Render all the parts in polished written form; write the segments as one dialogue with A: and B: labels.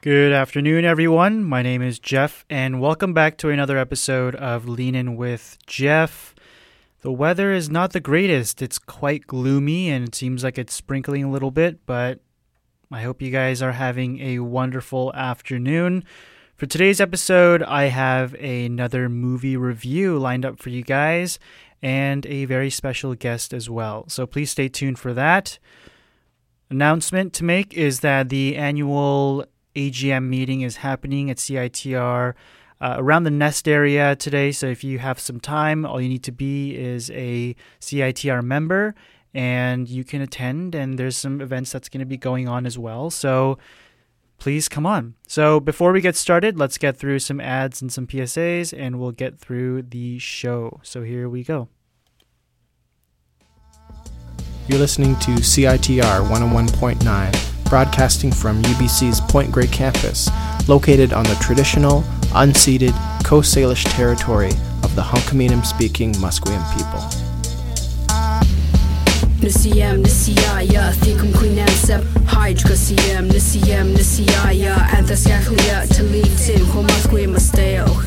A: Good afternoon, everyone. My name is Jeff, and welcome back to another episode of Lean In with Jeff. The weather is not the greatest. It's quite gloomy, and it seems like it's sprinkling a little bit, but I hope you guys are having a wonderful afternoon. For today's episode, I have another movie review lined up for you guys, and a very special guest as well. So please stay tuned for that. Announcement to make is that the annual AGM meeting is happening at CITR around the Nest area today. So if you have some time, all you need to be is a CITR member and you can attend. And there's some events that's going to be going on as well. So please come on. So before we get started, let's get through some ads and some PSAs and we'll get through the show. So here we go.
B: You're listening to CITR 101.9, broadcasting from UBC's Point Grey campus, located on the traditional, unceded Coast Salish territory of the Hunkaminam-speaking Musqueam people.
C: Nisiyam nisiyaya thikum queenansep hydrocasiam nisiyam nisiyaya anthascaclia talitim homasque masteo.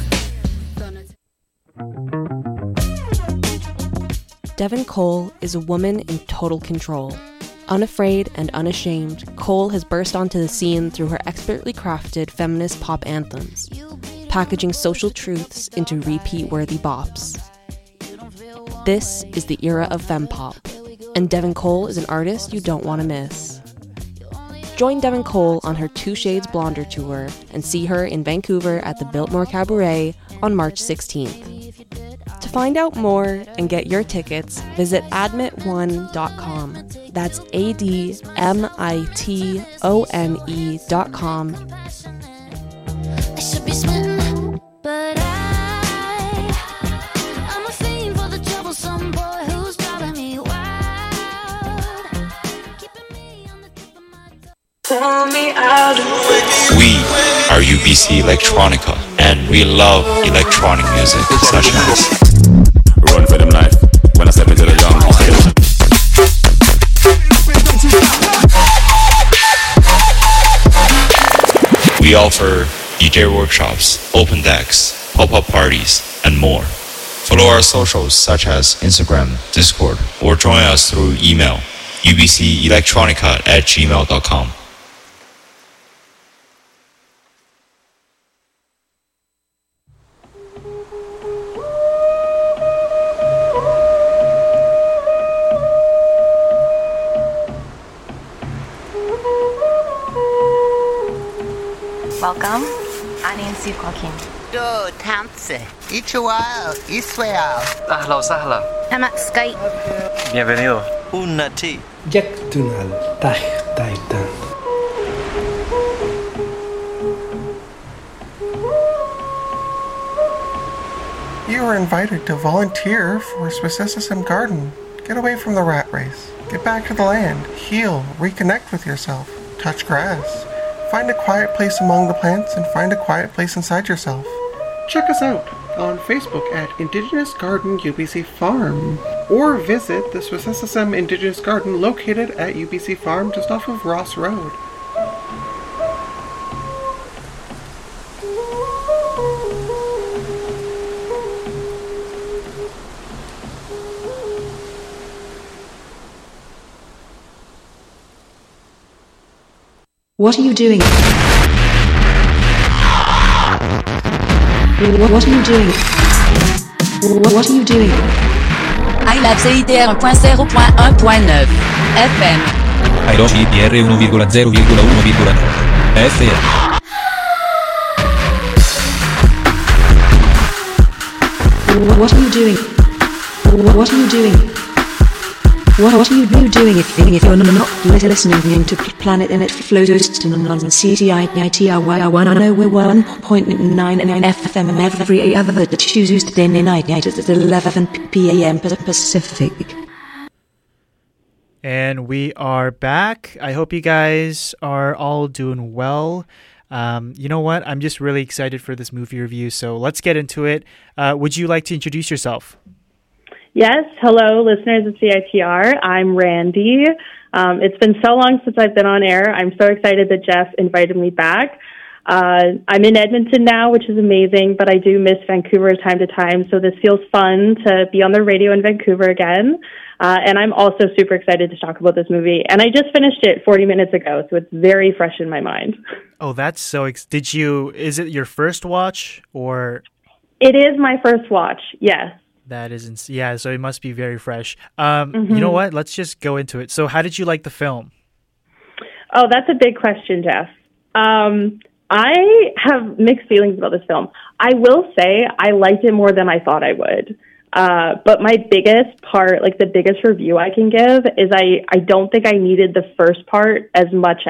D: Devin Cole is a woman in total control. Unafraid and unashamed, Cole has burst onto the scene through her expertly crafted feminist pop anthems, packaging social truths into repeat-worthy bops. This is the era of fempop, and Devin Cole is an artist you don't want to miss. Join Devin Cole on her Two Shades Blonder tour and see her in Vancouver at the Biltmore Cabaret on March 16th. To find out more and get your tickets, visit admit1.com. That's ADMITONE.com.
E: I should be smitten, but I'm a fiend for the troublesome boy who's driving me wild, keeping me on the tip of my tongue.
F: We are UBC Electronica, and we love electronic music such as
G: Run for them life when I step into the jungle.
F: We offer DJ workshops, open decks, pop-up parties, and more. Follow our socials such as Instagram, Discord, or join us through email ubcelectronica@gmail.com.
H: Welcome, أنا نسيب كوكين.
I: دو تامسي إيشوال إسوال
J: أهلا وسهلا.
H: أنا سكاي.
J: Bienvenido.
G: Unati.
K: Jak tunal tach taitan.
L: You are invited to volunteer for Swissessism Garden. Get away from the rat race. Get back to the land. Heal. Reconnect with yourself. Touch grass. Find a quiet place among the plants and find a quiet place inside yourself. Check us out on Facebook at Indigenous Garden UBC Farm, or visit the Swissessism Indigenous Garden located at UBC Farm just off of Ross Road.
M: What are you doing? What are you doing? What are you doing?
N: I love CITR 1.0.1.9 FM.
O: Airo CITR 1,0,1,9 FM.
M: What are you doing? What are you doing? What are you doing if you're not listening to Planet and it flows on CITR 101.99 FM every other Tuesday night at 11 p.m. Pacific.
A: And we are back. I hope you guys are all doing well. You know what? I'm just really excited for this movie review, so let's get into it. Would you like to introduce yourself?
P: Yes. Hello, listeners of CITR. I'm Randy. It's been so long since I've been on air. I'm so excited that Jeff invited me back. I'm in Edmonton now, which is amazing, but I do miss Vancouver time to time, so this feels fun to be on the radio in Vancouver again. And I'm also super excited to talk about this movie. And I just finished it 40 minutes ago, so it's very fresh in my mind.
A: Oh, that's so... is it your first watch, or...
P: It is my first watch, yes.
A: That is... Yeah, so it must be very fresh. You know what? Let's just go into it. So how did you like the film?
P: Oh, that's a big question, Jeff. I have mixed feelings about this film. I will say I liked it more than I thought I would. But my biggest part, like the biggest review I can give, is I don't think I needed the first part as much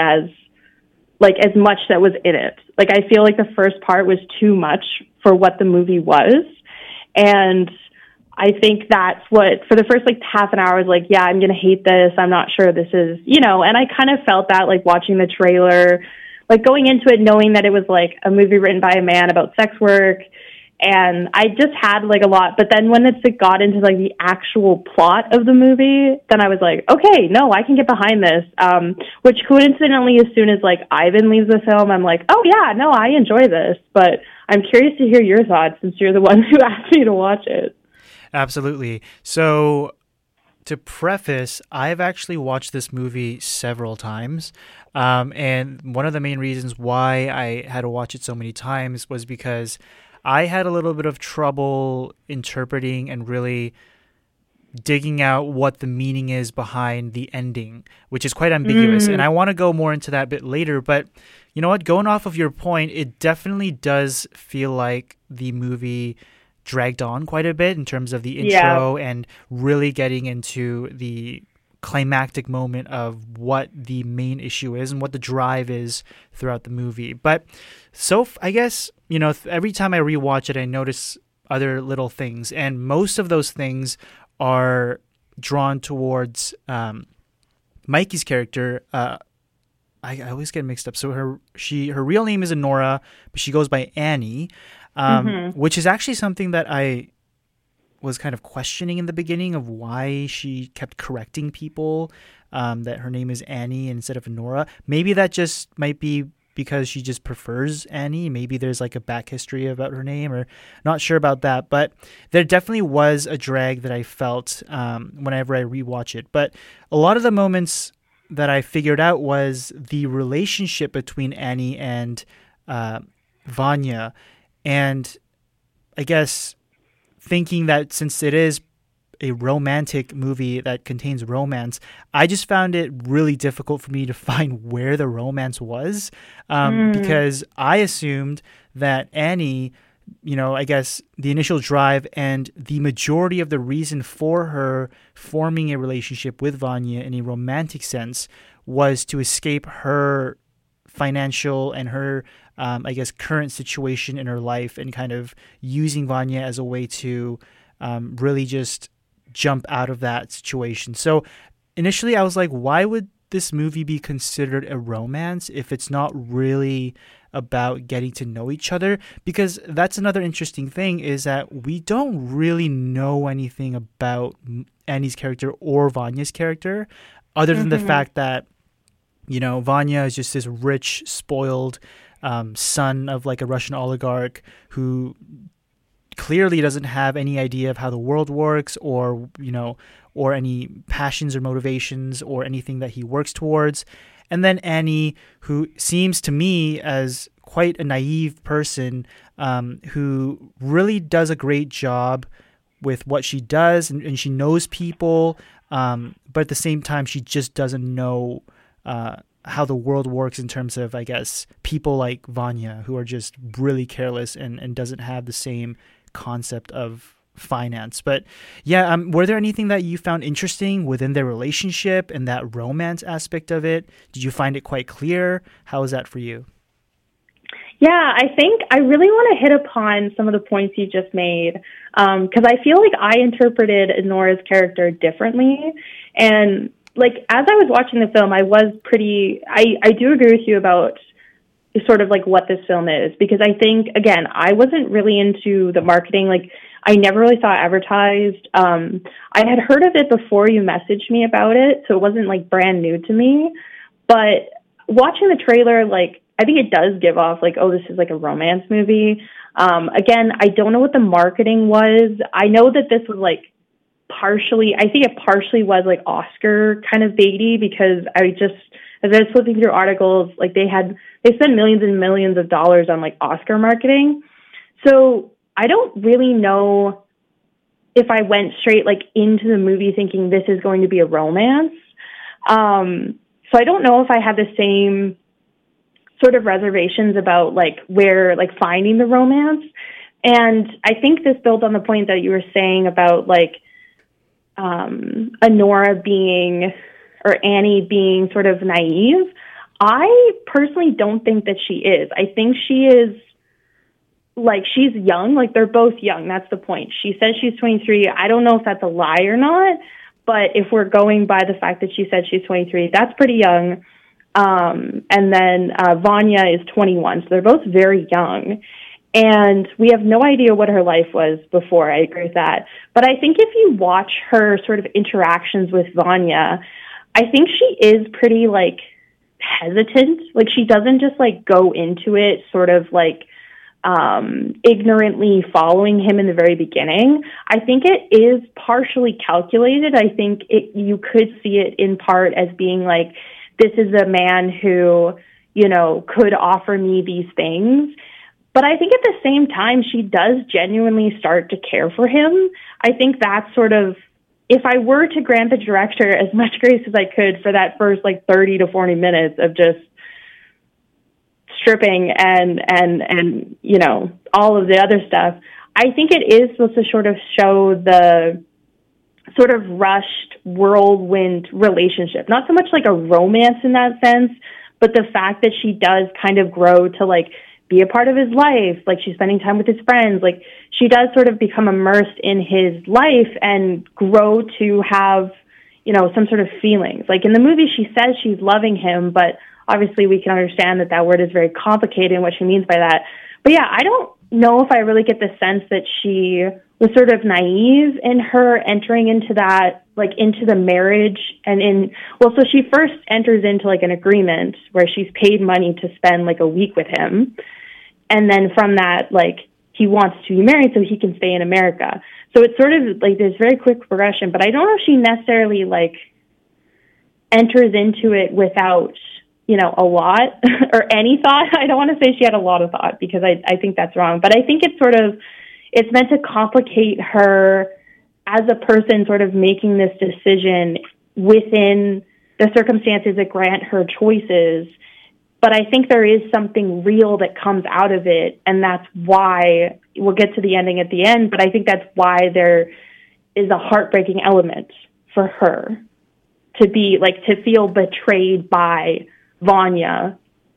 P: that was in it. Like, I feel like the first part was too much for what the movie was. And I think that's what, for the first like half an hour, I was like, yeah, I'm going to hate this. I'm not sure this is, and I kind of felt that like watching the trailer, like going into it knowing that it was like a movie written by a man about sex work. And I just had like a lot, but then when it got into like the actual plot of the movie, then I was like, okay, no, I can get behind this. Which coincidentally, as soon as like Ivan leaves the film, I'm like, oh yeah, no, I enjoy this. But I'm curious to hear your thoughts since you're the one who asked me to watch it.
A: Absolutely. So to preface, I've actually watched this movie several times. And one of the main reasons why I had to watch it so many times was because I had a little bit of trouble interpreting and really digging out what the meaning is behind the ending, which is quite ambiguous. And I want to go more into that a bit later. But you know what? Going off of your point, it definitely does feel like the movie dragged on quite a bit in terms of the intro and really getting into the climactic moment of what the main issue is and what the drive is throughout the movie. But I guess, every time I rewatch it, I notice other little things, and most of those things are drawn towards Mikey's character. I always get mixed up. So her real name is Nora, but she goes by Annie, which is actually something that I was kind of questioning in the beginning of why she kept correcting people that her name is Annie instead of Nora. Maybe that just might be because she just prefers Annie. Maybe there's like a back history about her name, or not sure about that. But there definitely was a drag that I felt whenever I rewatch it. But a lot of the moments that I figured out was the relationship between Annie and Vanya. And I guess thinking that since it is a romantic movie that contains romance, I just found it really difficult for me to find where the romance was, because I assumed that Annie, I guess the initial drive and the majority of the reason for her forming a relationship with Vanya in a romantic sense was to escape her financial and her current situation in her life, and kind of using Vanya as a way to really just jump out of that situation. So initially I was like, why would this movie be considered a romance if it's not really about getting to know each other? Because that's another interesting thing, is that we don't really know anything about Annie's character or Vanya's character, other than the fact that, Vanya is just this rich, spoiled son of like a Russian oligarch who clearly doesn't have any idea of how the world works, or any passions or motivations or anything that he works towards. And then Annie, who seems to me as quite a naive person, who really does a great job with what she does, and she knows people, but at the same time she just doesn't know how the world works in terms of, I guess, people like Vanya, who are just really careless and doesn't have the same concept of finance. But yeah, were there anything that you found interesting within their relationship and that romance aspect of it? Did you find it quite clear? How was that for you?
P: Yeah, I think I really want to hit upon some of the points you just made, because I feel like I interpreted Nora's character differently. And like, as I was watching the film, I do agree with you about sort of like what this film is, because I think, again, I wasn't really into the marketing. Like, I never really saw it advertised. I had heard of it before you messaged me about it, so it wasn't like brand new to me. But watching the trailer, like, I think it does give off like, oh, this is like a romance movie. Again, I don't know what the marketing was. I know that this was like I think it partially was like Oscar kind of baity, because as I was flipping through articles, like they spent millions and millions of dollars on like Oscar marketing. So I don't really know if I went straight like into the movie thinking this is going to be a romance. So I don't know if I have the same sort of reservations about like where, like finding the romance. And I think this builds on the point that you were saying about like Honora being, or Annie being sort of naive. I personally don't think that she is. I think she is, like, she's young. Like, they're both young. That's the point. She says she's 23. I don't know if that's a lie or not, but if we're going by the fact that she said she's 23, that's pretty young. And then Vanya is 21, so they're both very young. And we have no idea what her life was before. I agree with that. But I think if you watch her sort of interactions with Vanya, I think she is pretty, like, hesitant. Like, she doesn't just, like, go into it sort of, like, ignorantly following him in the very beginning. I think it is partially calculated. I think you could see it in part as being, like, this is a man who, you know, could offer me these things. But I think at the same time, she does genuinely start to care for him. I think that's sort of, if I were to grant the director as much grace as I could for that first like 30 to 40 minutes of just stripping and you know, all of the other stuff, I think it is supposed to sort of show the sort of rushed whirlwind relationship. Not so much like a romance in that sense, but the fact that she does kind of grow to like be a part of his life, like she's spending time with his friends, like she does sort of become immersed in his life and grow to have, you know, some sort of feelings. Like in the movie, she says she's loving him, but obviously we can understand that that word is very complicated and what she means by that. But yeah, I don't know if I really get the sense that she was sort of naive in her entering into that, like into the marriage so she first enters into like an agreement where she's paid money to spend like a week with him. And then from that, like, he wants to be married so he can stay in America. So it's sort of like this very quick progression, but I don't know if she necessarily, like, enters into it without, you know, a lot or any thought. I don't want to say she had a lot of thought because I think that's wrong. But I think it's meant to complicate her as a person sort of making this decision within the circumstances that grant her choices. But I think there is something real that comes out of it, and that's why we'll get to the ending at the end, but I think that's why there is a heartbreaking element for her to be, like, to feel betrayed by Vanya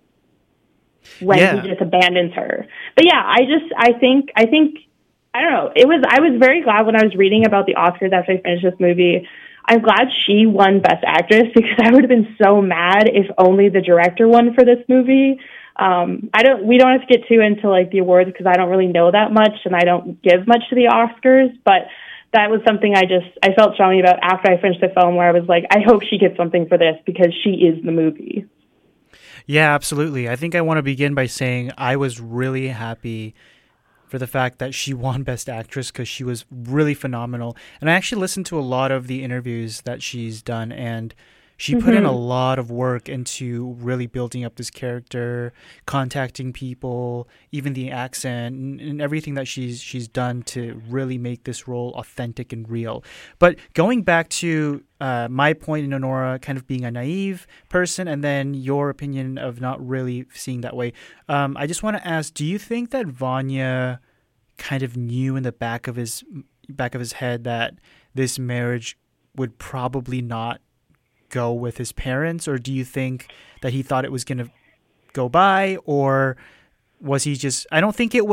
P: when he just abandons her. But yeah, I think, I don't know, I was very glad when I was reading about the Oscars after I finished this movie. I'm glad she won Best Actress because I would have been so mad if only the director won for this movie. We don't have to get too into like the awards because I don't really know that much and I don't give much to the Oscars, but that was something I felt strongly about after I finished the film, where I was like, I hope she gets something for this because she is the movie.
A: Yeah, absolutely. I think I want to begin by saying I was really happy for the fact that she won Best Actress because she was really phenomenal. And I actually listened to a lot of the interviews that she's done, and she put in a lot of work into really building up this character, contacting people, even the accent and everything that she's done to really make this role authentic and real. But going back to my point in Honora kind of being a naive person, and then your opinion of not really seeing that way, I just want to ask, do you think that Vanya kind of knew in the back of his head that this marriage would probably not go with his parents, or do you think that he thought it was going to go by, or was he just, I don't think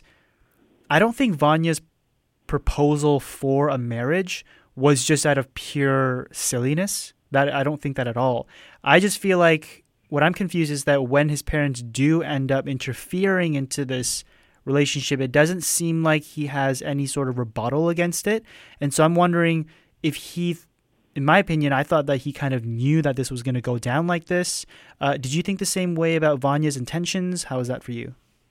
A: Vanya's proposal for a marriage was just out of pure silliness. That I don't think that at all. I just feel like what I'm confused is that when his parents do end up interfering into this relationship, it doesn't seem like he has any sort of rebuttal against it. And so I'm wondering if he in my opinion, I thought that he kind of knew that this was going to go down like this. Did you think the same way about Vanya's intentions? How was that for you?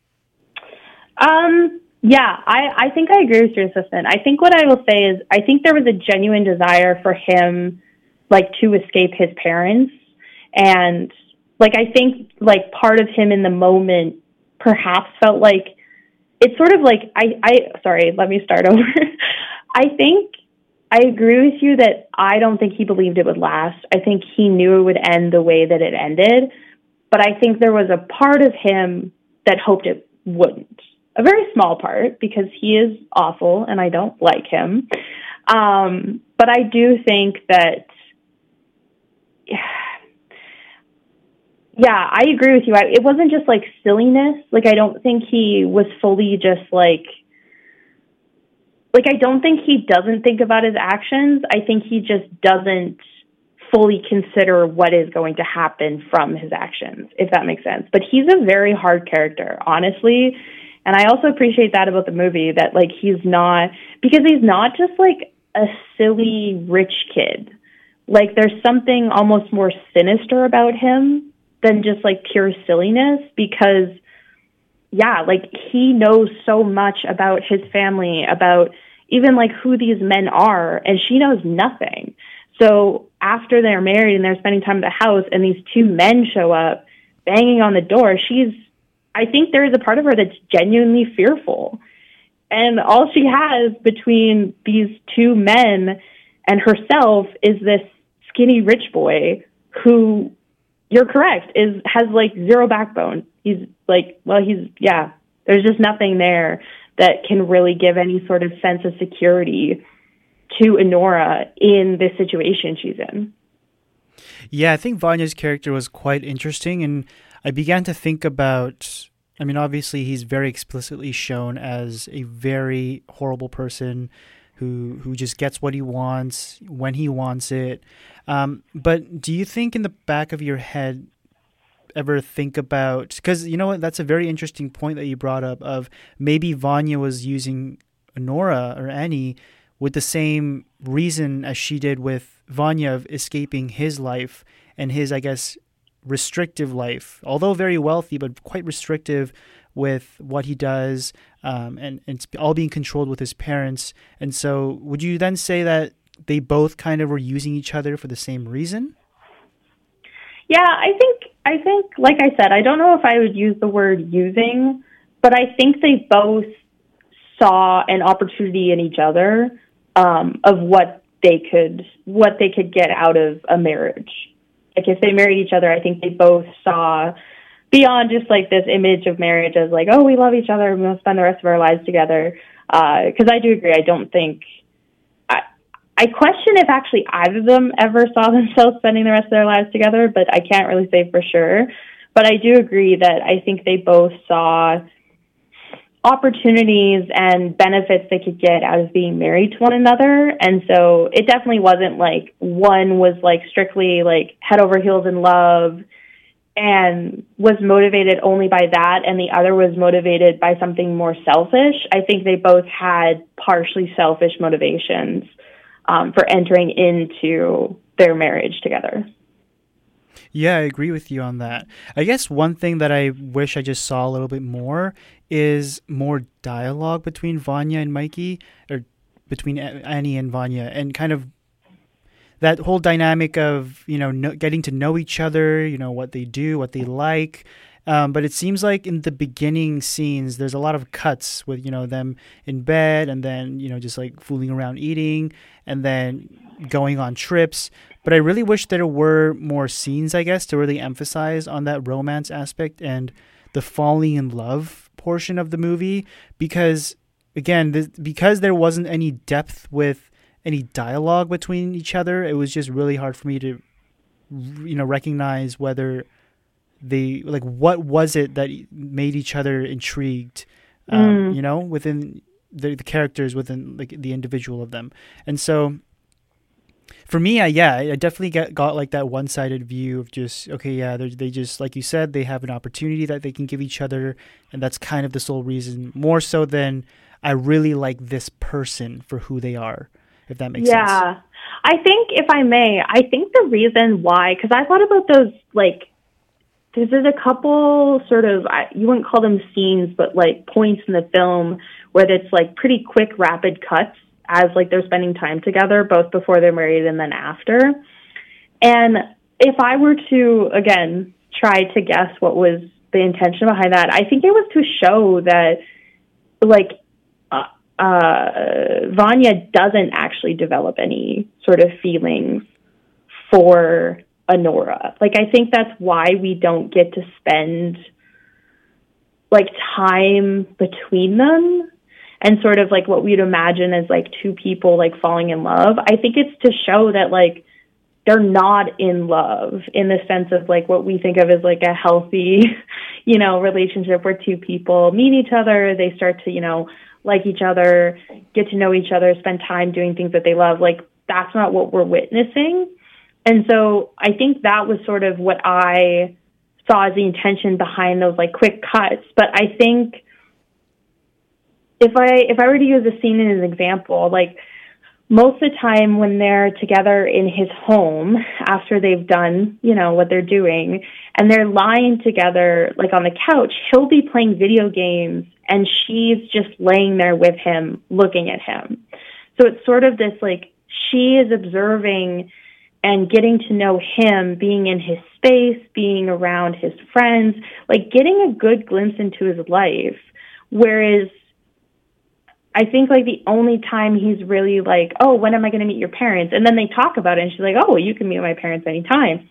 P: Yeah, I think I agree with your assistant. I think what I will say is I think there was a genuine desire for him, like, to escape his parents. And, like, I think, like, part of him in the moment perhaps felt like, it's sort of like, sorry, let me start over. I think I agree with you that I don't think he believed it would last. I think he knew it would end the way that it ended. But I think there was a part of him that hoped it wouldn't. A very small part, because he is awful and I don't like him. But I do think that, yeah, I agree with you. It wasn't just like silliness. Like, I don't think he was fully just like, I don't think he doesn't think about his actions. I think he just doesn't fully consider what is going to happen from his actions, if that makes sense. But he's a very hard character, honestly. And I also appreciate that about the movie, that, like, he's not just like a silly rich kid. Like, there's something almost more sinister about him than just like pure silliness, because, yeah, like, he knows so much about his family, about even like who these men are, and she knows nothing. So after they're married and they're spending time at the house and these two men show up banging on the door, I think there is a part of her that's genuinely fearful. And all she has between these two men and herself is this skinny rich boy who, you're correct, has like zero backbone. He's like, there's just nothing there that can really give any sort of sense of security to Enora in this situation she's in.
A: Yeah, I think Vanya's character was quite interesting, and I began to think about, I mean, obviously he's very explicitly shown as a very horrible person who just gets what he wants when he wants it. But do you think in the back of your head ever think about, because you know what, that's a very interesting point that you brought up, of maybe Vanya was using Enora or Annie with the same reason as she did with Vanya, of escaping his life and his, I guess, restrictive life, although very wealthy, but quite restrictive with what he does, and it's all being controlled with his parents. And so would you then say that they both kind of were using each other for the same reason?
P: Yeah, I think, like I said, I don't know if I would use the word using, but I think they both saw an opportunity in each other, of what they could get out of a marriage. Like, if they married each other, I think they both saw beyond just like this image of marriage as like, oh, we love each other, we'll spend the rest of our lives together. Because I do agree, I don't think, I question if actually either of them ever saw themselves spending the rest of their lives together, but I can't really say for sure. But I do agree that I think they both saw opportunities and benefits they could get out of being married to one another. And so it definitely wasn't like one was like strictly like head over heels in love and was motivated only by that, and the other was motivated by something more selfish. I think they both had partially selfish motivations for entering into their marriage together.
A: Yeah, I agree with you on that. I guess one thing that I wish I just saw a little bit more is more dialogue between Vanya and Mikey, or between Annie and Vanya, and kind of that whole dynamic of, getting to know each other, what they do, what they like. But it seems like in the beginning scenes, there's a lot of cuts with, them in bed, and then, just like fooling around eating, and then going on trips. But I really wish there were more scenes, I guess, to really emphasize on that romance aspect and the falling in love portion of the movie. Because, again, because there wasn't any depth with any dialogue between each other, it was just really hard for me to, recognize whether they, like, what was it that made each other intrigued, within the characters, within like the individual of them. And so for me, I definitely got like that one-sided view of just, okay, yeah, they just, like you said, they have an opportunity that they can give each other, and that's kind of the sole reason, more so than I really like this person for who they are. if that makes sense.
P: Yeah. I think, if I may, I think the reason why, because I thought about those, like, there's a couple sort of, you wouldn't call them scenes, but like points in the film where it's like pretty quick, rapid cuts as like they're spending time together, both before they're married and then after. And if I were to, again, try to guess what was the intention behind that, I think it was to show that, like, Vanya doesn't actually develop any sort of feelings for Anora. Like, I think that's why we don't get to spend like time between them and sort of like what we'd imagine as like two people like falling in love. I think it's to show that like they're not in love in the sense of like what we think of as like a healthy, you know, relationship where two people meet each other, they start to, you know, like each other, get to know each other, spend time doing things that they love. Like, that's not what we're witnessing. And so I think that was sort of what I saw as the intention behind those like quick cuts. But I think if I were to use a scene as an example, like most of the time when they're together in his home after they've done, you know, what they're doing, and they're lying together like on the couch, he'll be playing video games and she's just laying there with him, looking at him. So it's sort of this like, she is observing and getting to know him, being in his space, being around his friends, like getting a good glimpse into his life. Whereas I think like the only time he's really like, oh, when am I going to meet your parents? And then they talk about it and she's like, oh, well, you can meet my parents anytime.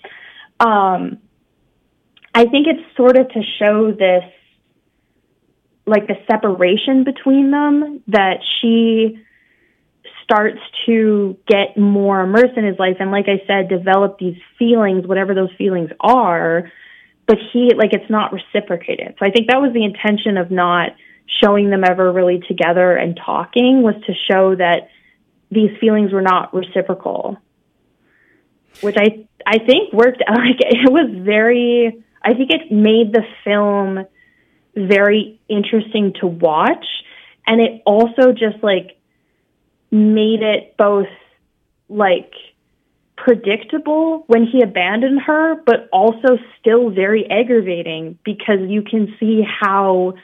P: I think it's sort of to show this, like the separation between them, that she starts to get more immersed in his life and, like I said, develop these feelings, whatever those feelings are, but it's not reciprocated. So I think that was the intention of not showing them ever really together and talking, was to show that these feelings were not reciprocal, which I think worked out. Like, it was very, I think it made the film very interesting to watch, and it also just like made it both like predictable when he abandoned her, but also still very aggravating, because you can see how,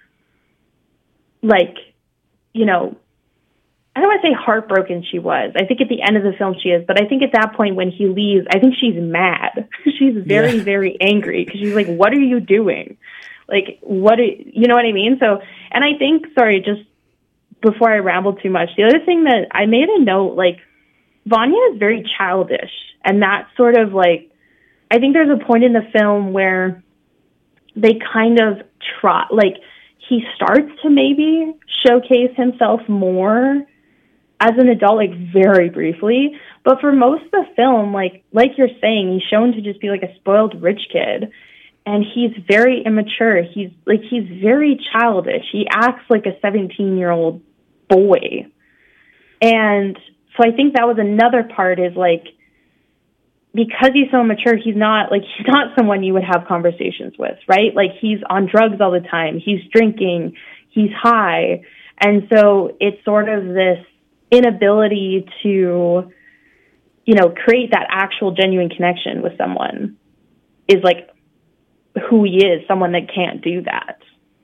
P: like, you know, I don't want to say heartbroken she was. I think at the end of the film she is, but I think at that point when he leaves, I think she's mad. She's very, very angry, because she's like, what are you doing? Like, you know what I mean? So, and I think, sorry, just before I ramble too much, the other thing that I made a note, like, Vanya is very childish, and that sort of like, I think there's a point in the film where they kind of try, like, he starts to maybe showcase himself more as an adult, like very briefly, but for most of the film, like you're saying, he's shown to just be like a spoiled rich kid, and he's very immature. He's very childish. He acts like a 17-year-old boy. And so I think that was another part, is like, because he's so immature, he's not someone you would have conversations with, right? Like, he's on drugs all the time. He's drinking. He's high. And so it's sort of this inability to, you know, create that actual genuine connection with someone is like who he is, someone that can't do that.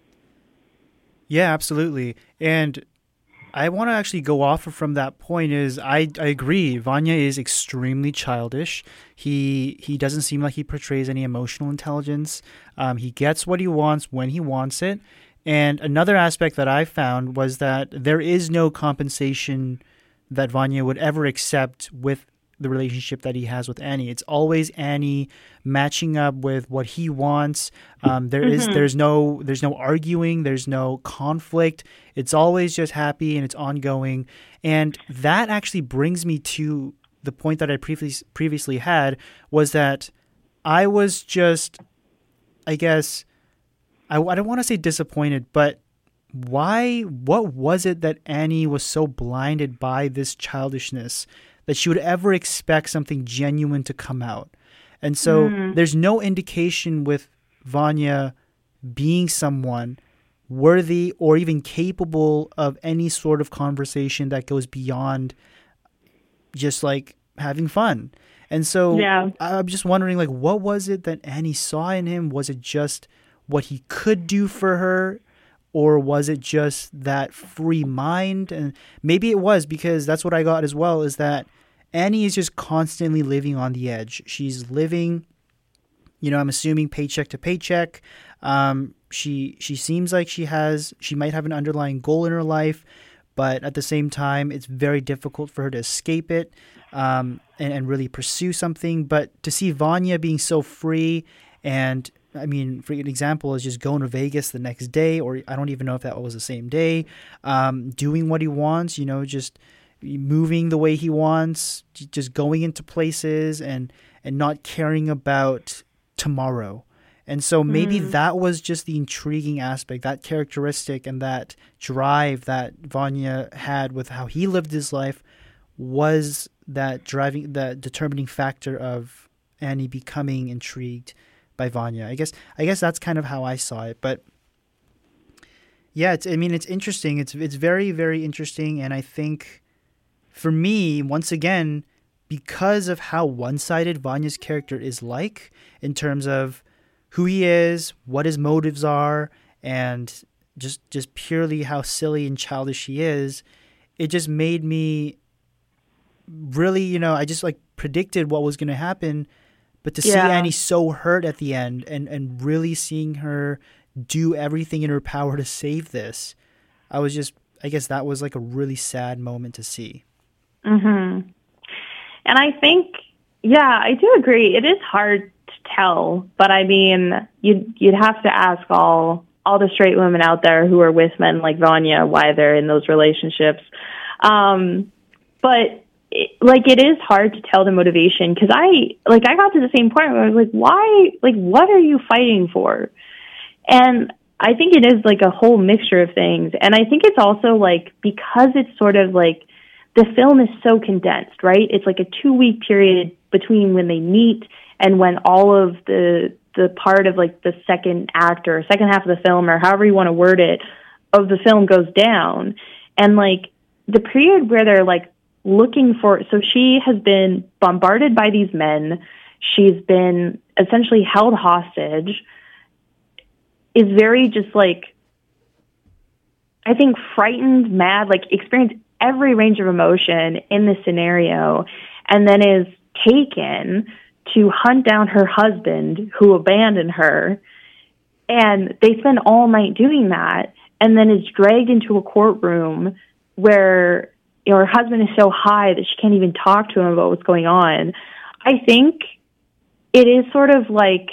A: Yeah, absolutely. And I want to actually go off from that point. Is I agree. Vanya is extremely childish. He doesn't seem like he portrays any emotional intelligence. He gets what he wants when he wants it. And another aspect that I found was that there is no compensation that Vanya would ever accept with the relationship that he has with Annie. It's always Annie matching up with what he wants. There's no arguing, there's no conflict. It's always just happy and it's ongoing. And that actually brings me to the point that I previously had, was that I was just, I guess, I don't want to say disappointed, but what was it that Annie was so blinded by this childishness that she would ever expect something genuine to come out? And so there's no indication with Vanya being someone worthy or even capable of any sort of conversation that goes beyond just like having fun. And so I'm just wondering, like, what was it that Annie saw in him? Was it just what he could do for her? Or was it just that free mind? And maybe it was, because that's what I got as well, is that Annie is just constantly living on the edge. She's living, I'm assuming paycheck to paycheck. She seems like she might have an underlying goal in her life, but at the same time, it's very difficult for her to escape it and really pursue something. But to see Vanya being so free, and I mean, for an example, is just going to Vegas the next day, or I don't even know if that was the same day, doing what he wants, just moving the way he wants, just going into places and not caring about tomorrow. And so maybe that was just the intriguing aspect, that characteristic and that drive that Vanya had with how he lived his life was that determining factor of Annie becoming intrigued by Vanya. I guess that's kind of how I saw it. But yeah, it's interesting. It's very, very interesting. And I think for me, once again, because of how one-sided Vanya's character is like in terms of who he is, what his motives are, and just purely how silly and childish he is, it just made me really, I just like predicted what was going to happen. But to see Annie so hurt at the end and really seeing her do everything in her power to save this, I guess that was like a really sad moment to see.
P: Mm-hmm. And I think, I do agree. It is hard to tell, but I mean, you'd have to ask all the straight women out there who are with men like Vanya why they're in those relationships. But it is hard to tell the motivation, because I got to the same point where I was like, why, what are you fighting for? And I think it is like a whole mixture of things. And I think it's also like, because it's sort of like, the film is so condensed, right? It's like a 2-week period between when they meet and when all of the part of like the second act or second half of the film, or however you want to word it, of the film goes down. And like the period where they're like looking for, so she has been bombarded by these men. She's been essentially held hostage, is very just like, I think frightened, mad, like experienced every range of emotion in this scenario, and then is taken to hunt down her husband who abandoned her. And they spend all night doing that, and then is dragged into a courtroom where her husband is so high that she can't even talk to him about what's going on. I think it is sort of like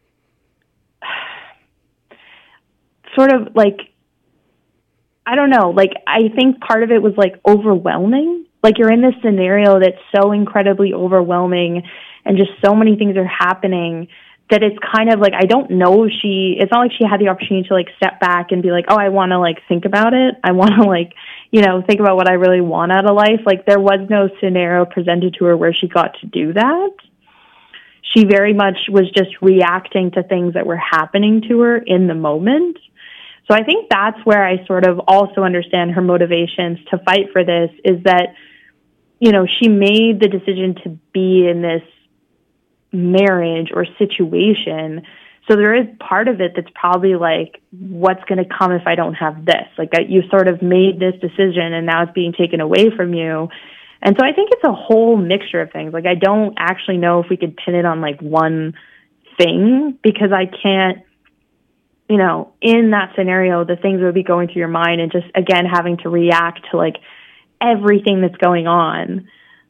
P: I don't know, like, I think part of it was like overwhelming. Like, you're in this scenario that's so incredibly overwhelming and just so many things are happening that it's kind of like, I don't know, it's not like she had the opportunity to like step back and be like, oh, I want to like think about it. I want to like, think about what I really want out of life. Like, there was no scenario presented to her where she got to do that. She very much was just reacting to things that were happening to her in the moment. So I think that's where I sort of also understand her motivations to fight for this, is that, she made the decision to be in this marriage or situation. So there is part of it that's probably like, what's going to come if I don't have this? Like, you sort of made this decision and now it's being taken away from you. And so I think it's a whole mixture of things. Like, I don't actually know if we could pin it on like one thing, because I can't, in that scenario, the things that would be going through your mind, and just, again, having to react to like everything that's going on.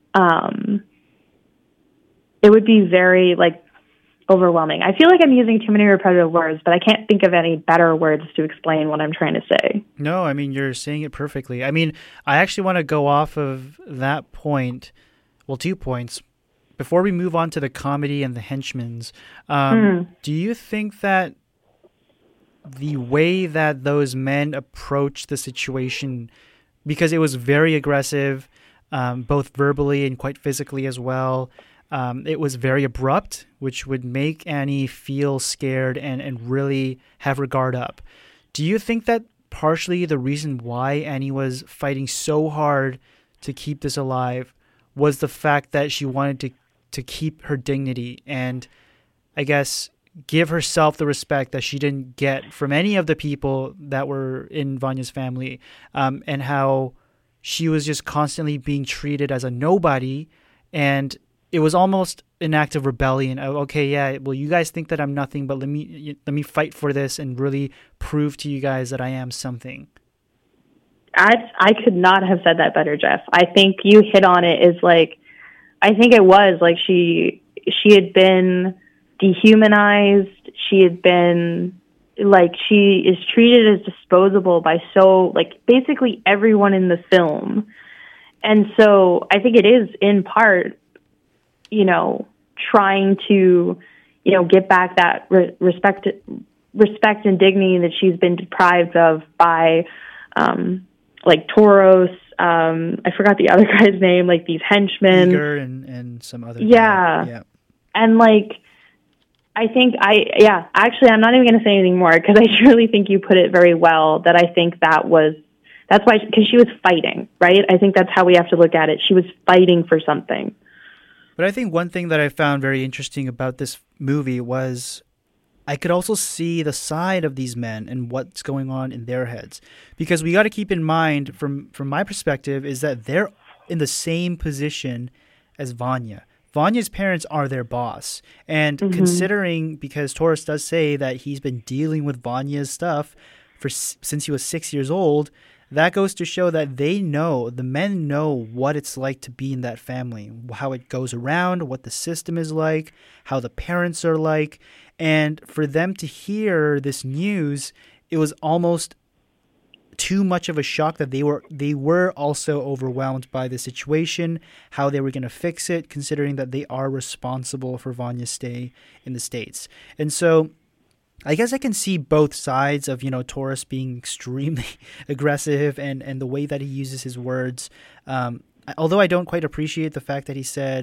P: It would be very like overwhelming. I feel like I'm using too many repetitive words, but I can't think of any better words to explain what I'm trying to say.
A: No, I mean, you're saying it perfectly. I mean, I actually want to go off of that point. Well, 2 points. Before we move on to the comedy and the henchmen's, do you think that the way that those men approached the situation, because it was very aggressive, both verbally and quite physically as well, it was very abrupt, which would make Annie feel scared and really have her guard up. Do you think that partially the reason why Annie was fighting so hard to keep this alive was the fact that she wanted to keep her dignity and, I guess, give herself the respect that she didn't get from any of the people that were in Vanya's family, and how she was just constantly being treated as a nobody, and it was almost an act of rebellion. Okay, yeah, well, you guys think that I'm nothing, but let me fight for this and really prove to you guys that I am something.
P: I could not have said that better, Jeff. I think you hit on it. Is like, I think it was like she had been dehumanized. She had been like, she is treated as disposable by basically everyone in the film. And so I think it is in part, trying to, get back that respect and dignity that she's been deprived of by, Toros. I forgot the other guy's name, like these henchmen.
A: Igor and some other.
P: Yeah.
A: Yeah.
P: And I think actually, I'm not even going to say anything more because I truly think you put it very well, that I think that's why, because she was fighting, right? I think that's how we have to look at it. She was fighting for something.
A: But I think one thing that I found very interesting about this movie was I could also see the side of these men and what's going on in their heads. Because we got to keep in mind, from my perspective, is that they're in the same position as Vanya. Vanya's parents are their boss. And considering, because Toros does say that he's been dealing with Vanya's stuff since he was 6 years old, that goes to show that the men know what it's like to be in that family, how it goes around, what the system is like, how the parents are like. And for them to hear this news, it was almost too much of a shock that they were also overwhelmed by the situation, how they were going to fix it, considering that they are responsible for Vanya's stay in the States. And so I guess I can see both sides of, Toros being extremely aggressive and the way that he uses his words. Although I don't quite appreciate the fact that he said,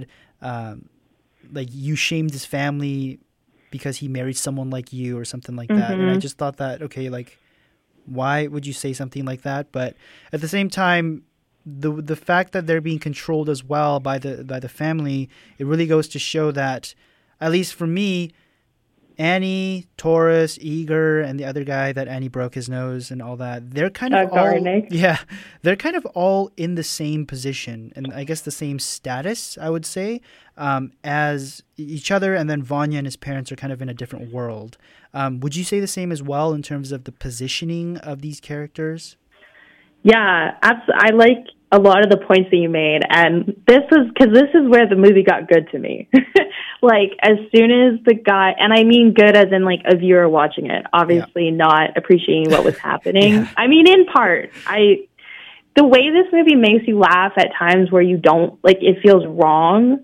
A: you shamed his family because he married someone like you or something like that. And I just thought that, okay, why would you say something like that? But at the same time, the fact that they're being controlled as well by the family, it really goes to show that, at least for me, Annie, Toros, Igor, and the other guy that Annie broke his nose and all that, they're kind of they're kind of all in the same position and I guess the same status, I would say, as each other. And then Vanya and his parents are kind of in a different world. Would you say the same as well in terms of the positioning of these characters?
P: Yeah, I like a lot of the points that you made, and this is where the movie got good to me. As soon as the guy, and I mean good as in a viewer watching it, obviously not appreciating what was happening. Yeah. I mean, in part, the way this movie makes you laugh at times where you don't, it feels wrong,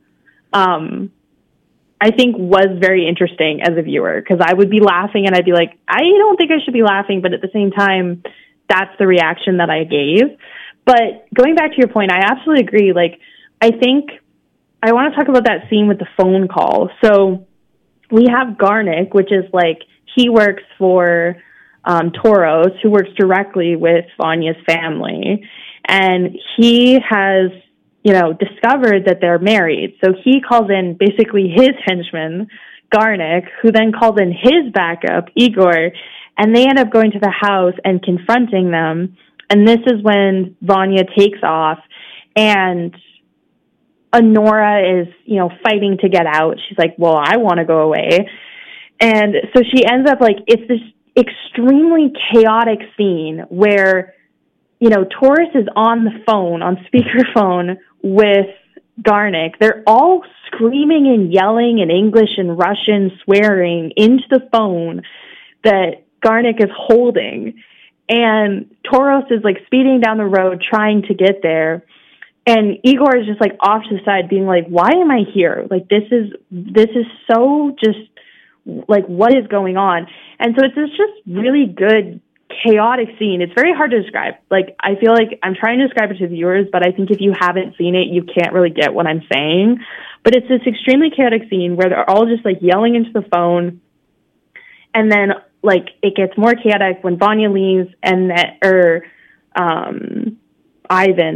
P: I think was very interesting as a viewer, because I would be laughing and I'd be like, I don't think I should be laughing, but at the same time, that's the reaction that I gave. But going back to your point, I absolutely agree. I think I want to talk about that scene with the phone call. So we have Garnick, which is he works for Toros, who works directly with Vanya's family. And he has, discovered that they're married. So he calls in basically his henchman, Garnick, who then calls in his backup, Igor, and they end up going to the house and confronting them. And this is when Vanya takes off, and Honora is, fighting to get out. She's like, well, I want to go away. And so she ends up it's this extremely chaotic scene where, Toros is on the phone, on speakerphone with Garnick. They're all screaming and yelling in English and Russian, swearing into the phone that Garnick is holding. And Toros is speeding down the road trying to get there. And Igor is just off to the side being why am I here? This is so just what is going on? And so it's this just really good chaotic scene. It's very hard to describe. I feel I'm trying to describe it to viewers, but I think if you haven't seen it, you can't really get what I'm saying. But it's this extremely chaotic scene where they're all just yelling into the phone. And then it gets more chaotic when Vanya leaves and Ivan,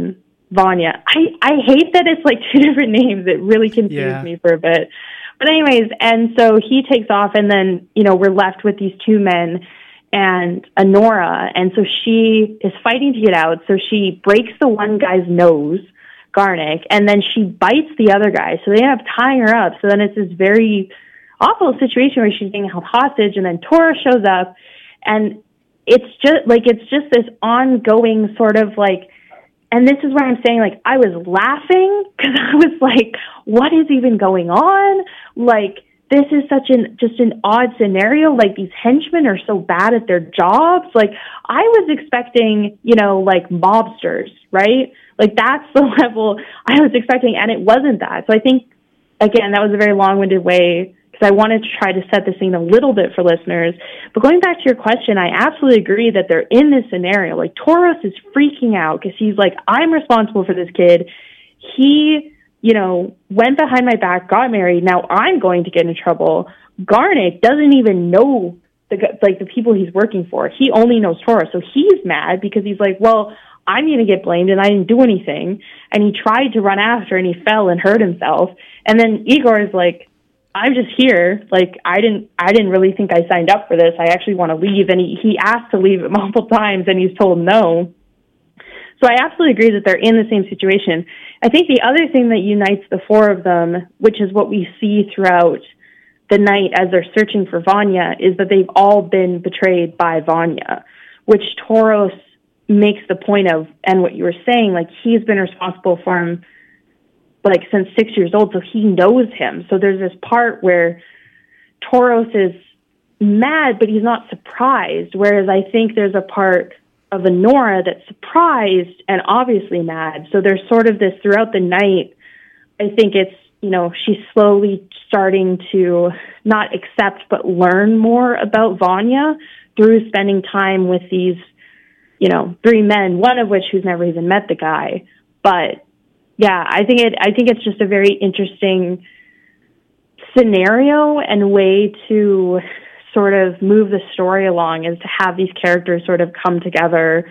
P: Vanya. I hate that it's like two different names. It really confused me for a bit. But anyways, and so he takes off, and then, you know, we're left with these two men and Nora, and so she is fighting to get out. So she breaks the one guy's nose, Garnick, and then she bites the other guy. So they end up tying her up. So then it's this very awful situation where she's being held hostage, and then Tora shows up, and it's just this ongoing sort of like, and this is where I'm saying, like, I was laughing because I was like, what is even going on? Like, this is just an odd scenario. Like, these henchmen are so bad at their jobs. Like, I was expecting, you know, like mobsters, right? Like, that's the level I was expecting, and it wasn't that. So I think, again, that was a very long-winded way, because I wanted to try to set the scene a little bit for listeners. But going back to your question, I absolutely agree that they're in this scenario. Like, Toros is freaking out because he's like, I'm responsible for this kid. He, you know, went behind my back, got married. Now I'm going to get in trouble. Garnick doesn't even know the people he's working for. He only knows Toros. So he's mad because he's like, well, I'm going to get blamed and I didn't do anything. And he tried to run after and he fell and hurt himself. And then Igor is like, I'm just here. Like, I didn't really think I signed up for this. I actually want to leave. And he asked to leave it multiple times and he's told no. So I absolutely agree that they're in the same situation. I think the other thing that unites the four of them, which is what we see throughout the night as they're searching for Vanya, is that they've all been betrayed by Vanya, which Toros makes the point of, and what you were saying, like, he's been responsible for him, like, since 6 years old, so he knows him. So there's this part where Toros is mad, but he's not surprised, whereas I think there's a part of Nora that's surprised and obviously mad. So there's sort of this throughout the night. I think it's, you know, she's slowly starting to not accept but learn more about Vanya through spending time with these, you know, three men, one of which who's never even met the guy. But yeah, I think it's just a very interesting scenario and way to sort of move the story along, is to have these characters sort of come together,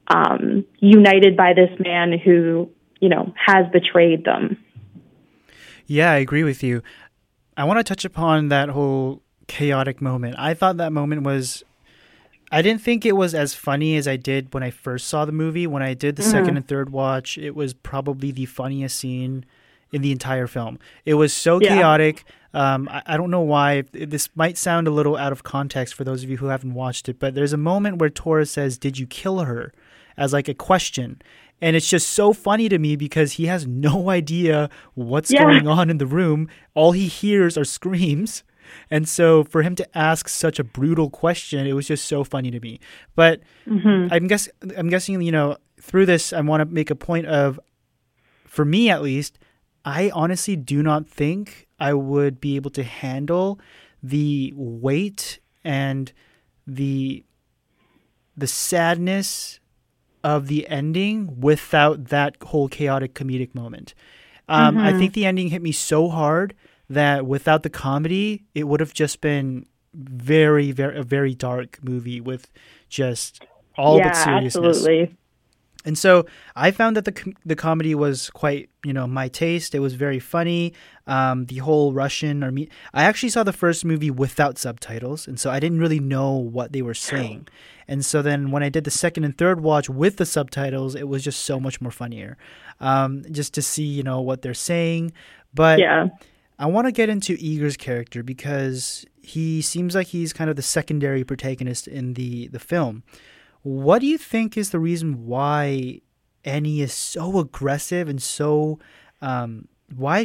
P: united by this man who, you know, has betrayed them.
A: Yeah, I agree with you. I want to touch upon that whole chaotic moment. I thought that moment was, I didn't think it was as funny as I did when I first saw the movie. When I did the second and third watch, it was probably the funniest scene in the entire film. It was so chaotic. I don't know why. This might sound a little out of context for those of you who haven't watched it, but there's a moment where Tora says, "Did you kill her?" as like a question. And it's just so funny to me because he has no idea what's going on in the room. All he hears are screams. And so for him to ask such a brutal question, it was just so funny to me. But I'm guessing, you know, through this, I want to make a point of, for me at least, I honestly do not think I would be able to handle the weight and the sadness of the ending without that whole chaotic comedic moment. I think the ending hit me so hard that without the comedy, it would have just been a very dark movie with just all but seriousness. Absolutely. And so I found that the comedy was quite, you know, my taste. It was very funny. The whole Russian I actually saw the first movie without subtitles, and so I didn't really know what they were saying. And so then when I did the second and third watch with the subtitles, it was just so much more funnier, just to see, you know, what they're saying. But I want to get into Igor's character because he seems like he's kind of the secondary protagonist in the film. What do you think is the reason why Annie is so aggressive and so, why is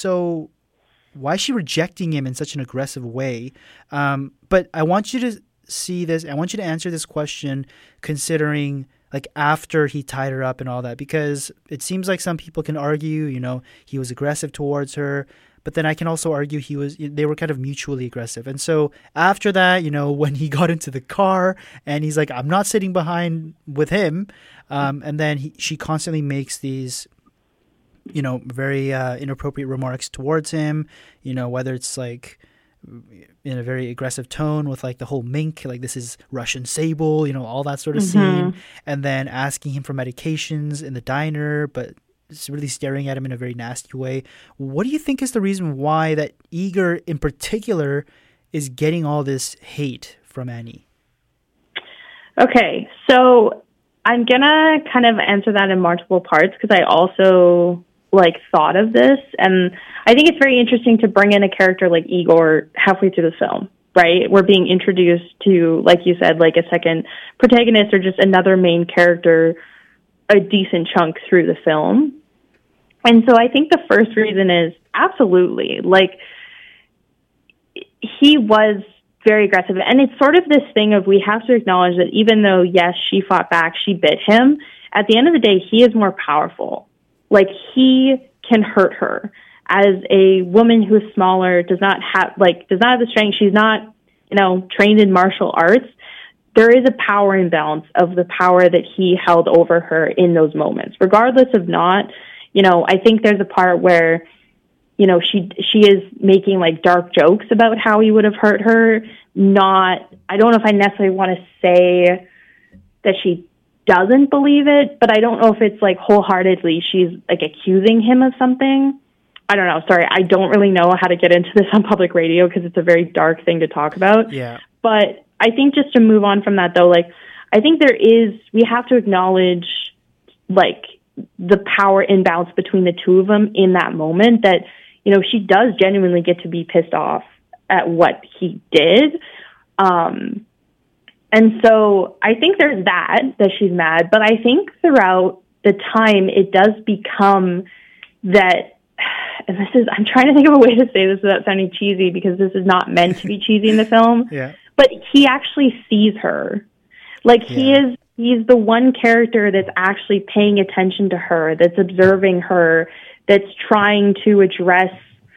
A: she rejecting him in such an aggressive way? But I want you to see this. I want you to answer this question considering like after he tied her up and all that, because it seems like some people can argue, you know, he was aggressive towards her. But then I can also argue they were kind of mutually aggressive. And so after that, you know, when he got into the car and he's like, I'm not sitting behind with him. And then she constantly makes these, you know, very inappropriate remarks towards him, you know, whether it's like in a very aggressive tone with like the whole mink, like this is Russian sable, all that sort of scene. And then asking him for medications in the diner, but it's really staring at him in a very nasty way. What do you think is the reason why that Igor in particular is getting all this hate from Annie?
P: Okay, so I'm gonna kind of answer that in multiple parts because I also thought of this, and I think it's very interesting to bring in a character like Igor halfway through the film, right? We're being introduced to, like you said, like a second protagonist or just another main character a decent chunk through the film. And so I think the first reason is absolutely, he was very aggressive. And it's sort of this thing of we have to acknowledge that even though, yes, she fought back, she bit him, at the end of the day, he is more powerful. He can hurt her. As a woman who is smaller, does not have the strength, she's not, trained in martial arts, there is a power imbalance of the power that he held over her in those moments. Regardless of not, I think there's a part where she is making dark jokes about how he would have hurt her. I don't know if I necessarily want to say that she doesn't believe it, but I don't know if it's wholeheartedly she's accusing him of something. I don't know. Sorry, I don't really know how to get into this on public radio because it's a very dark thing to talk about.
A: Yeah.
P: But I think just to move on from that though, I think we have to acknowledge the power imbalance between the two of them in that moment that, she does genuinely get to be pissed off at what he did. And so I think there's that she's mad, but I think throughout the time it does become that, and I'm trying to think of a way to say this without sounding cheesy because this is not meant to be cheesy in the film, but he actually sees her. He's the one character that's actually paying attention to her, that's observing her, that's trying to address,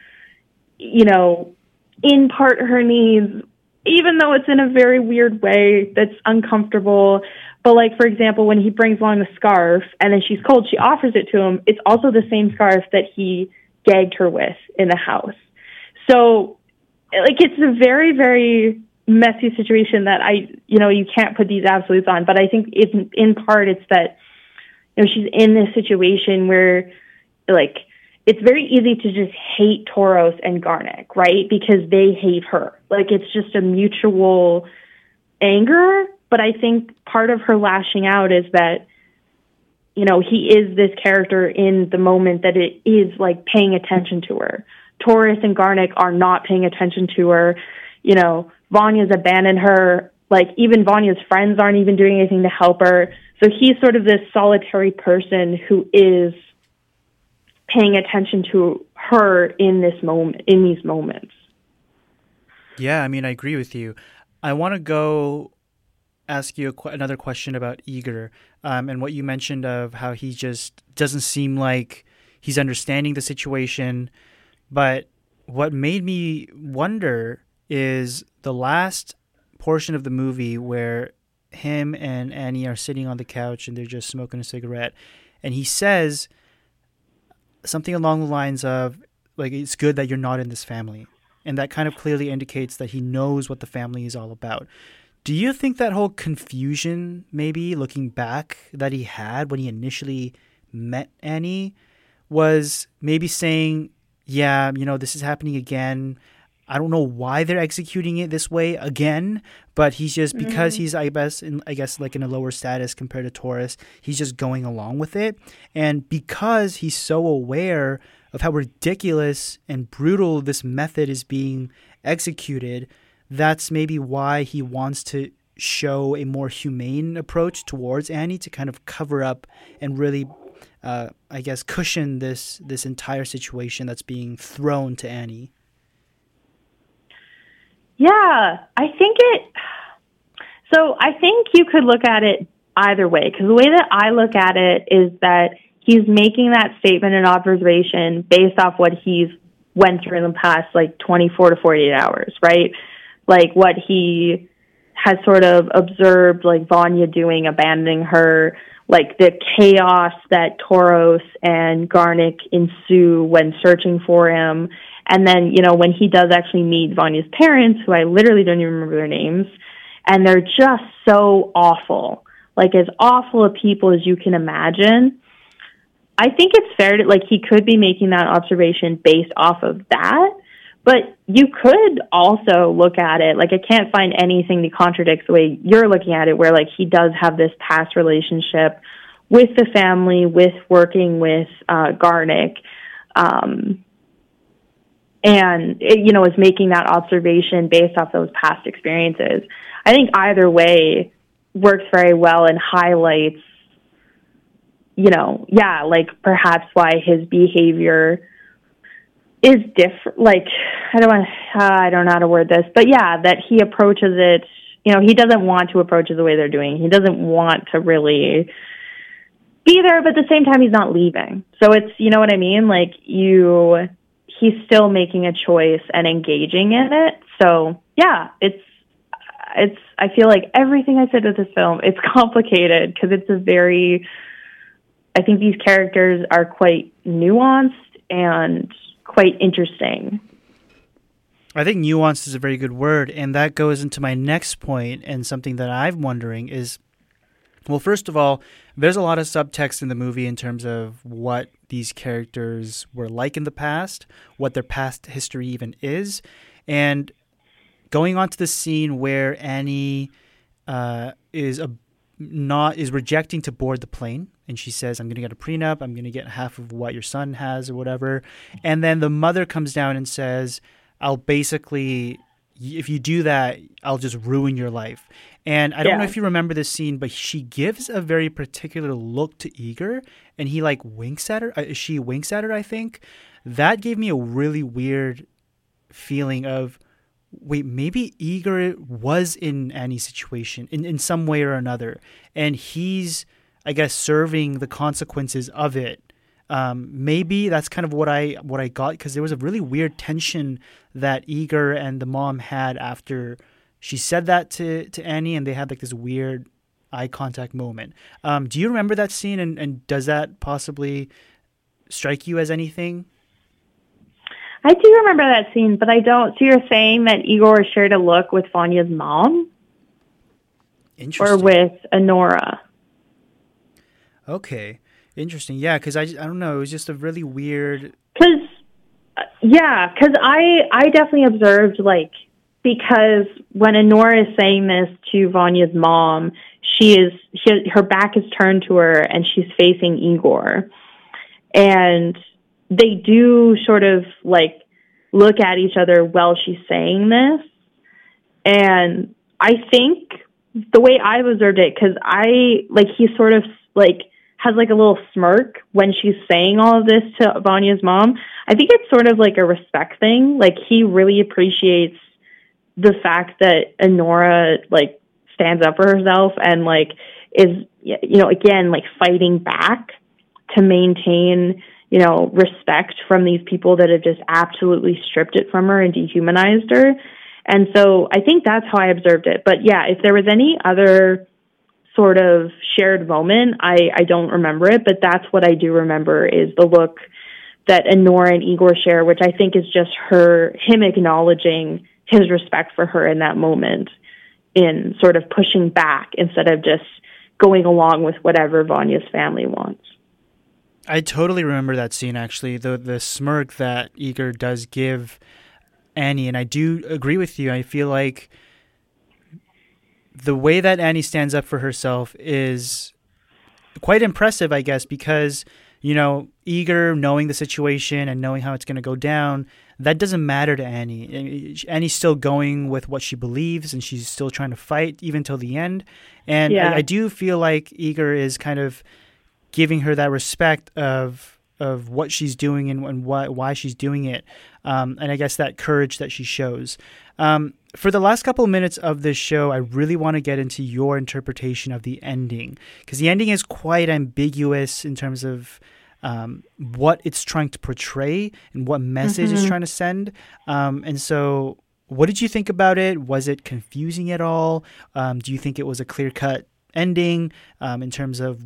P: in part her needs, even though it's in a very weird way that's uncomfortable. But for example, when he brings along the scarf and then she's cold, she offers it to him. It's also the same scarf that he gagged her with in the house. So it's a very, very messy situation that you can't put these absolutes on, but I think it's in part it's that, she's in this situation where it's very easy to just hate Toros and Garnick, right? Because they hate her. It's just a mutual anger. But I think part of her lashing out is that, he is this character in the moment that it is paying attention to her. Toros and Garnick are not paying attention to her. Vanya's abandoned her. Even Vanya's friends aren't even doing anything to help her. So he's sort of this solitary person who is paying attention to her in these moments.
A: Yeah, I agree with you. I want to go ask you another question about Igor, and what you mentioned of how he just doesn't seem like he's understanding the situation. But what made me wonder is the last portion of the movie where him and Annie are sitting on the couch and they're just smoking a cigarette, and he says something along the lines of it's good that you're not in this family. And that kind of clearly indicates that he knows what the family is all about. Do you think that whole confusion, maybe looking back, that he had when he initially met Annie was maybe saying, yeah, this is happening again. I don't know why they're executing it this way again, but he's just, because he's, I guess, in a lower status compared to Toros, he's just going along with it. And because he's so aware of how ridiculous and brutal this method is being executed, that's maybe why he wants to show a more humane approach towards Annie to kind of cover up and really, cushion this entire situation that's being thrown to Annie.
P: Yeah, I think you could look at it either way, because the way that I look at it is that he's making that statement and observation based off what he's went through in the past 24 to 48 hours, right? What he has sort of observed, Vanya doing, abandoning her, the chaos that Toros and Garnick ensue when searching for him. And then, you know, when he does actually meet Vanya's parents, who I literally don't even remember their names, and they're just so awful, like as awful a people as you can imagine. I think it's fair to, like, he could be making that observation based off of that, but you could also look at it, like, I can't find anything that contradicts the way you're looking at it, where, like, he does have this past relationship with the family, with working with Garnick, and, you know, is making that observation based off those past experiences. I think either way works very well and highlights, you know, yeah, like perhaps why his behavior is different. Like, I don't know how to word this, but yeah, that he approaches it, you know, he doesn't want to approach it the way they're doing. He doesn't want to really be there, but at the same time, he's not leaving. So it's, you know what I mean? Like, he's still making a choice and engaging in it. So yeah, I feel like everything I said with this film, it's complicated because it's I think these characters are quite nuanced and quite interesting.
A: I think nuanced is a very good word, and that goes into my next point, and something that I'm wondering is, well, first of all, there's a lot of subtext in the movie in terms of what these characters were like in the past, what their past history even is, and going on to the scene where Annie is rejecting to board the plane, and she says, I'm going to get a prenup, I'm going to get half of what your son has or whatever. And then the mother comes down and says, I'll basically, if you do that, I'll just ruin your life. And I don't know if you remember this scene, but she gives a very particular look to Igor, and he like winks at her. She winks at her, I think. That gave me a really weird feeling of, wait, maybe Igor was in Annie's situation in some way or another, and he's, I guess, serving the consequences of it. Maybe that's kind of what I got, because there was a really weird tension that Igor and the mom had after she said that to Annie, and they had like this weird eye contact moment. Do you remember that scene, and does that possibly strike you as anything?
P: I do remember that scene, but I don't. So you're saying that Igor shared a look with Vanya's mom? Or with Honora?
A: Okay. Interesting. Yeah, because I don't know. It was just a really weird...
P: Because I definitely observed, like, because when Honora is saying this to Vanya's mom, her back is turned to her and she's facing Igor. And they do sort of like look at each other while she's saying this. And I think the way I observed it, because he sort of like has like a little smirk when she's saying all of this to Vanya's mom. I think it's sort of like a respect thing. Like, he really appreciates the fact that Honora like stands up for herself and like is, you know, again, like fighting back to maintain, you know, respect from these people that have just absolutely stripped it from her and dehumanized her. And so I think that's how I observed it. But yeah, if there was any other sort of shared moment, I don't remember it, but that's what I do remember is the look that Honora and Igor share, which I think is just him acknowledging his respect for her in that moment, in sort of pushing back instead of just going along with whatever Vanya's family wants.
A: I totally remember that scene, actually, the smirk that Igor does give Annie, and I do agree with you. I feel like the way that Annie stands up for herself is quite impressive, I guess, because, you know, Igor knowing the situation and knowing how it's going to go down, that doesn't matter to Annie. Annie's still going with what she believes, and she's still trying to fight even till the end. And I do feel like Igor is kind of giving her that respect of what she's doing and why she's doing it, and I guess that courage that she shows. For the last couple of minutes of this show, I really want to get into your interpretation of the ending, because the ending is quite ambiguous in terms of what it's trying to portray and what message it's trying to send. And so what did you think about it? Was it confusing at all? Do you think it was a clear-cut ending in terms of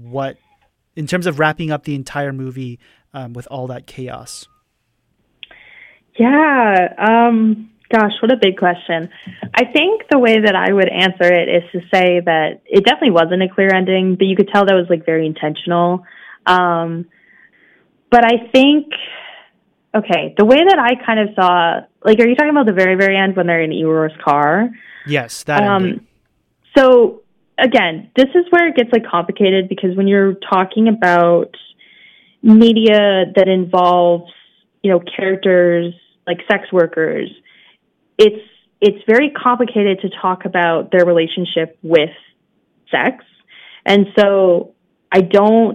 A: wrapping up the entire movie with all that chaos?
P: Yeah. Gosh, what a big question. I think the way that I would answer it is to say that it definitely wasn't a clear ending, but you could tell that was like very intentional. But I think, okay, the way that I kind of saw, like, are you talking about the very, very end when they're in Igor's car?
A: Yes, that ending.
P: So again, this is where it gets like complicated, because when you're talking about media that involves, you know, characters like sex workers, it's very complicated to talk about their relationship with sex. And so I'm going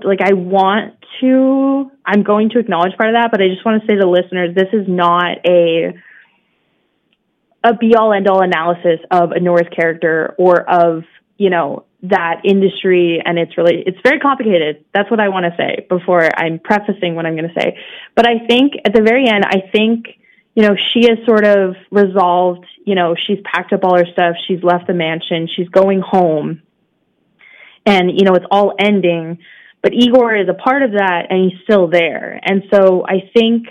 P: to acknowledge part of that, but I just want to say to the listeners, this is not a be all end all analysis of Anora's character or of, you know, that industry, and it's very complicated. That's what I want to say before I'm prefacing what I'm going to say. But I think at the very end, you know, she has sort of resolved, you know, she's packed up all her stuff, she's left the mansion, she's going home, and, you know, it's all ending, but Igor is a part of that, and he's still there. And so I think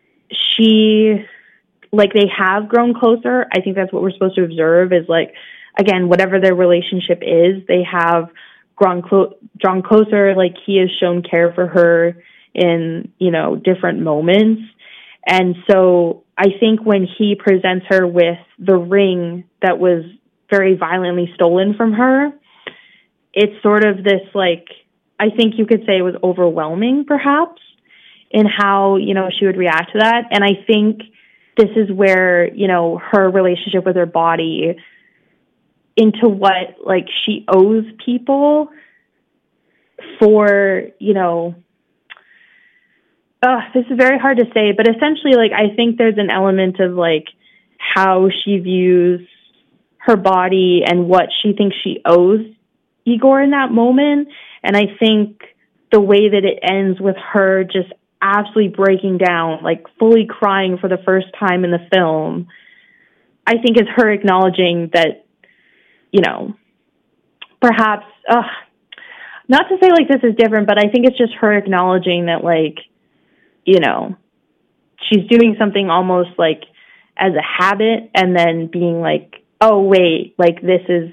P: they have grown closer. I think that's what we're supposed to observe is, like, again, whatever their relationship is, they have drawn closer. Like, he has shown care for her in, you know, different moments. And so I think when he presents her with the ring that was very violently stolen from her, it's sort of this, like, I think you could say it was overwhelming, perhaps, in how, you know, she would react to that. And I think this is where, you know, her relationship with her body into what, like, she owes people for, you know, this is very hard to say, but essentially, like, I think there's an element of, like, how she views her body and what she thinks she owes Igor in that moment. And I think the way that it ends with her just absolutely breaking down, like fully crying for the first time in the film, I think is her acknowledging that, you know, perhaps, not to say like this is different, but I think it's just her acknowledging that, like, you know, she's doing something almost like as a habit, and then being like, oh wait, like this is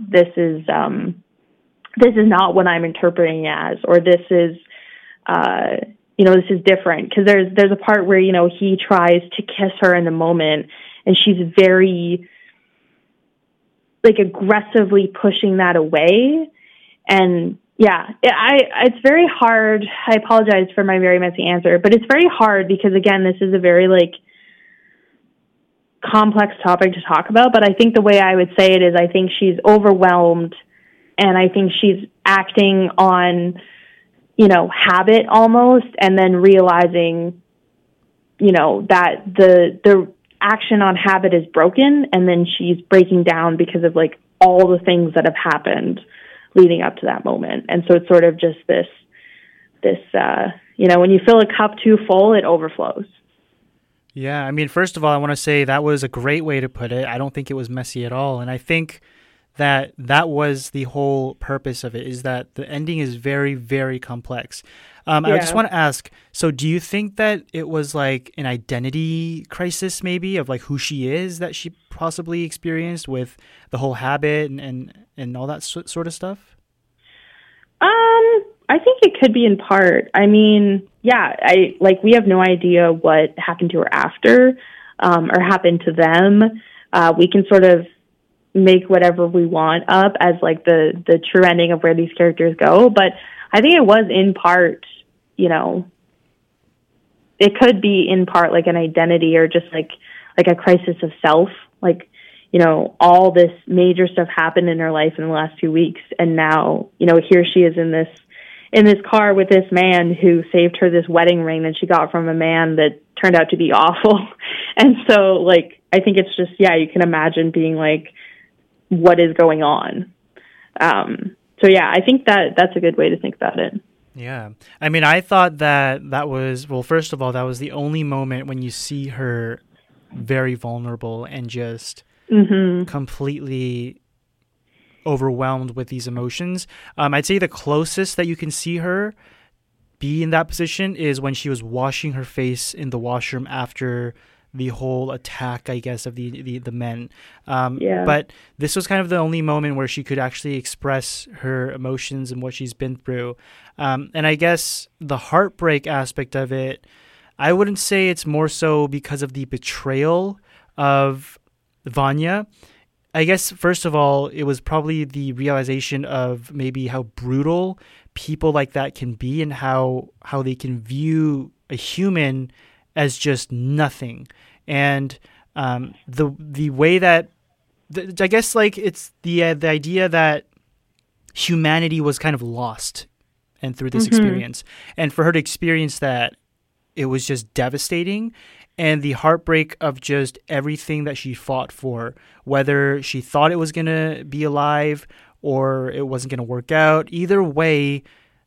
P: not what I'm interpreting as, or this is, you know, this is different. Cause there's a part where, you know, he tries to kiss her in the moment, and she's very, like, aggressively pushing that away. And yeah, it's very hard. I apologize for my very messy answer, but it's very hard because, again, this is a very, like, complex topic to talk about. But I think the way I would say it is, I think she's overwhelmed, and I think she's acting on, you know, habit almost, and then realizing, you know, that the action on habit is broken, and then she's breaking down because of, like, all the things that have happened leading up to that moment. And so it's sort of just this, you know, when you fill a cup too full, it overflows.
A: Yeah, I mean, first of all, I want to say that was a great way to put it. I don't think it was messy at all. And I think that was the whole purpose of it, is that the ending is very, very complex. I just want to ask, so do you think that it was like an identity crisis maybe of like who she is that she possibly experienced with the whole habit and all that sort of stuff?
P: I think it could be in part. I mean, yeah, we have no idea what happened to her after, or happened to them. We can sort of make whatever we want up as like the true ending of where these characters go. But I think it was in part, you know, it could be in part like an identity, or just like a crisis of self. Like, you know, all this major stuff happened in her life in the last 2 weeks, and now, you know, here she is in this car with this man who saved her this wedding ring that she got from a man that turned out to be awful. And so, like, I think it's just, yeah, you can imagine being like, what is going on? So yeah, I think that's a good way to think about it.
A: Yeah. I mean, I thought that was, well, first of all, that was the only moment when you see her very vulnerable and just completely overwhelmed with these emotions. I'd say the closest that you can see her be in that position is when she was washing her face in the washroom after the whole attack, I guess, of the men. But this was kind of the only moment where she could actually express her emotions and what she's been through. And I guess the heartbreak aspect of it, I wouldn't say it's more so because of the betrayal of Vanya. I guess, first of all, it was probably the realization of maybe how brutal people like that can be and how they can view a human as just nothing. And the way that, I guess, like, it's the idea that humanity was kind of lost and through this experience. And for her to experience that, it was just devastating. And the heartbreak of just everything that she fought for, whether she thought it was going to be alive or it wasn't going to work out. Either way,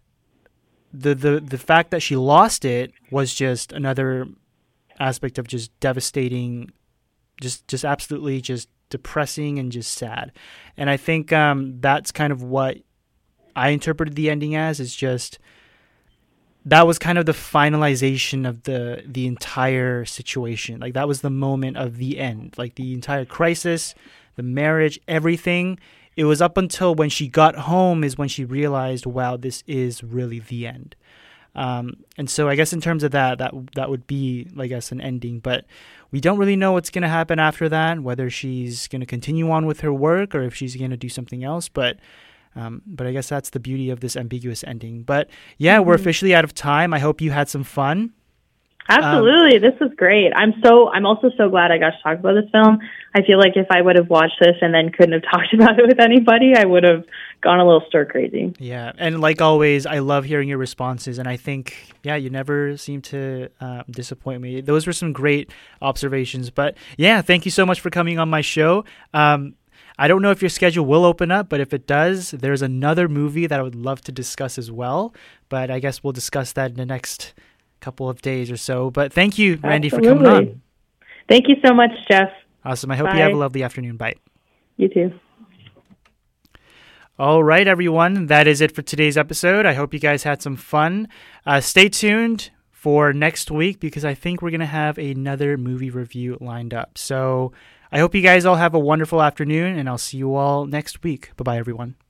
A: the fact that she lost it was just another aspect of just devastating, just absolutely just depressing and just sad. And I think that's kind of what I interpreted the ending as, is just that was kind of the finalization of the entire situation. Like, that was the moment of the end, like the entire crisis, the marriage, everything. It was up until when she got home is when she realized, wow, this is really the end. And so I guess in terms of that would be, I guess, an ending. But we don't really know what's going to happen after that, whether she's going to continue on with her work or if she's going to do something else. But I guess that's the beauty of this ambiguous ending. But yeah, we're officially out of time. I hope you had some fun.
P: Absolutely. This was great. I'm also so glad I got to talk about this film. I feel like if I would have watched this and then couldn't have talked about it with anybody, I would have gone a little stir crazy.
A: Yeah. And like always, I love hearing your responses. And I think, you never seem to disappoint me. Those were some great observations. But yeah, thank you so much for coming on my show. I don't know if your schedule will open up, but if it does, there's another movie that I would love to discuss as well. But I guess we'll discuss that in the next couple of days or so. But thank you, Randy, for coming on.
P: Thank you so much, Jeff.
A: Awesome. I hope you have a lovely afternoon. Bye.
P: You too.
A: All right, everyone. That is it for today's episode. I hope you guys had some fun. Stay tuned for next week because I think we're going to have another movie review lined up. So I hope you guys all have a wonderful afternoon, and I'll see you all next week. Bye-bye, everyone.